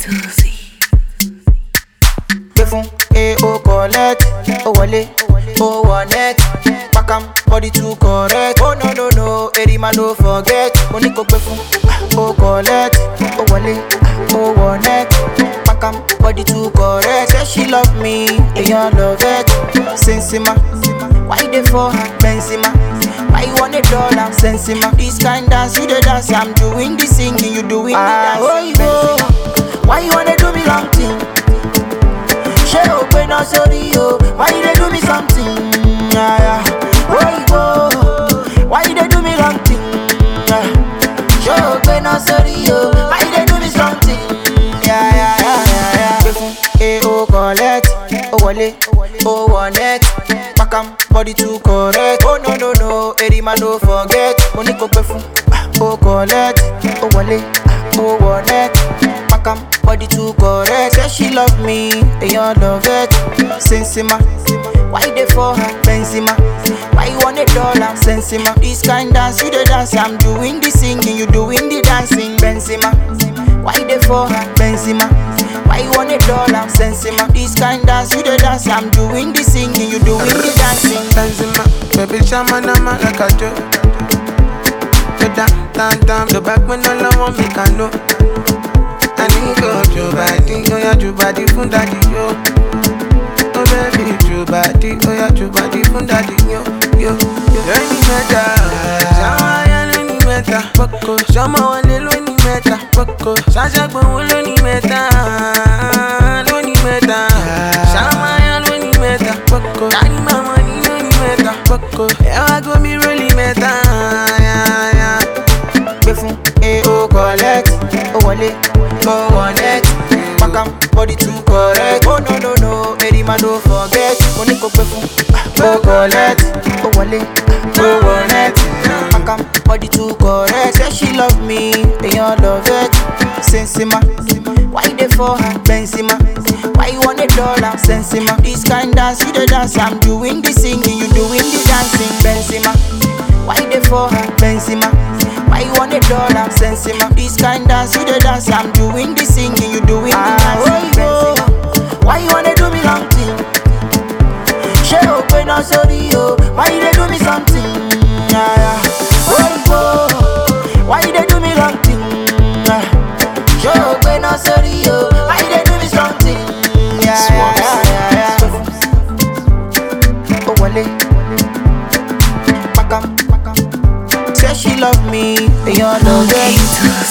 to Z. Kefun, o collect, o wale, o wanet. Pack am, body too correct. Oh no, eri man no forget. Money ko kefun, o collect, o wale, o wanet. Pack am, body too correct. Say she love me, and you love it. Sensima, why they for her? Benzema, why you want $1? Sensima, this kind dance you the dance. I'm doing the singing, you doing the dance. Benzema, why you wanna do me long thing? She open up sorry yo, why you they do me something? Why you they do me wrong thing? She open up sorry yo, why you they do me something? O collect, o wale, o wanet. Pack am, body too correct. Oh no, eri man no forget. Money ko kefun, o collect, o wale, o wanet. Pack am, body too correct. Say she love me, and you love it. Sensima, why they for her? Benzema, why you want $1? Sensima, this kind dance you the dance. I'm doing the singing, you doing the dancing. Benzema, why they for her? Benzema, why you want $1? Sensima, this kind dance you the dance. I'm doing the singing, you doing the dancing. Benzema, baby chama nama like a joke. Down, the back when all I want me can know. I need go to body, oh yeah, to body from daddy yo. Oh baby, to body, oh yeah, to body from daddy yo. Any meta, Shama ya any meta, Boko, Shama wale lo any meta, Boko, Shasha gbo lo any meta, Shama ya lo any meta, Boko, Daddy mama ni lo any meta, Boko, Ewa go me really meta, yeah. Kefun, o collect, o wale, o wanet. Pack am, body too correct. Oh no, eri man no forget. Money ko kefun, o collect, o wale, o wanet. Pack am, body too correct. Say she love me, and you love it. Sensima, why they for her? Benzema, why you want $1? Sensima, this kind dance you the dance. I'm doing the singing, you doing the dancing. Benzema, why they for her? Benzema, why you want $1? Sensima, this kind dance you the dance. I'm doing the singing, you doing the dancing. Benzema, why you wanna do me long thing? She open up sorry yo, why you they do me something? Why you they do me long thing? She open up sorry yo, why you they do me something? Oh wale, pack am. Say she love me, and you love it.